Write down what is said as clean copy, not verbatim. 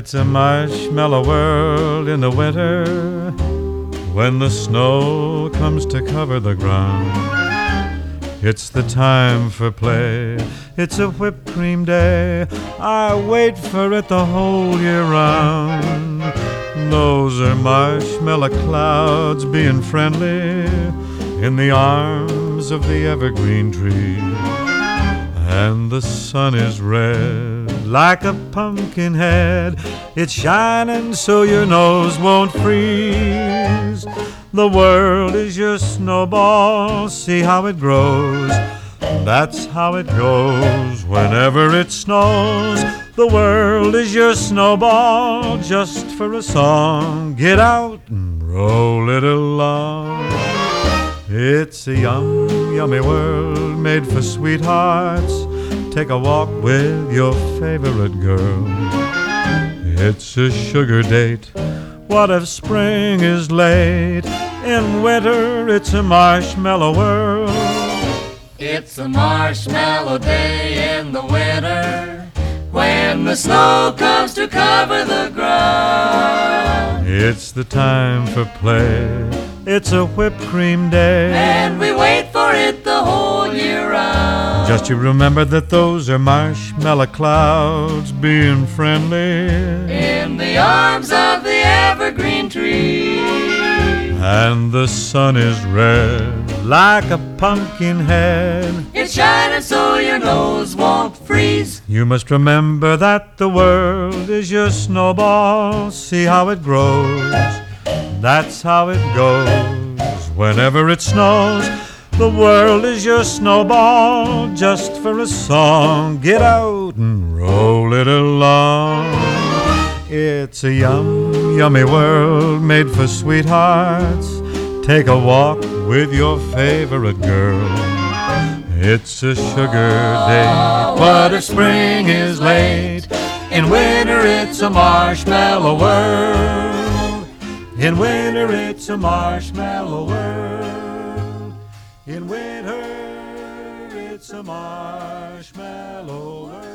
It's a marshmallow world in the winter when the snow comes to cover the ground. It's the time for play, it's a whipped cream day. I wait for it the whole year round. Those are marshmallow clouds being friendly in the arms of the evergreen tree. And the sun is red like a pumpkin head. It's shining so your nose won't freeze. The world is your snowball, see how it grows. That's how it goes whenever it snows. The world is your snowball, just for a song. Get out and roll it along. It's a yummy world made for sweethearts. Take a walk with your favorite girl. It's a sugar date. What if spring is late? In winter it's a marshmallow world. It's a marshmallow day in the winter when the snow comes to cover the ground. It's the time for play, it's a whipped cream day, and we wait for it the whole year round. Just you remember that those are marshmallow clouds being friendly in the arms of the evergreen tree. And the sun is red like a pumpkin head. It's shining so your nose won't freeze. You must remember that the world is your snowball. See how it grows. That's how it goes whenever it snows. The world is your snowball, just for a song. Get out and roll it along. It's a yummy world made for sweethearts. Take a walk with your favorite girl. It's a sugar day, but if spring is late. In winter it's a marshmallow world. In winter it's a marshmallow world. In winter it's a marshmallow world.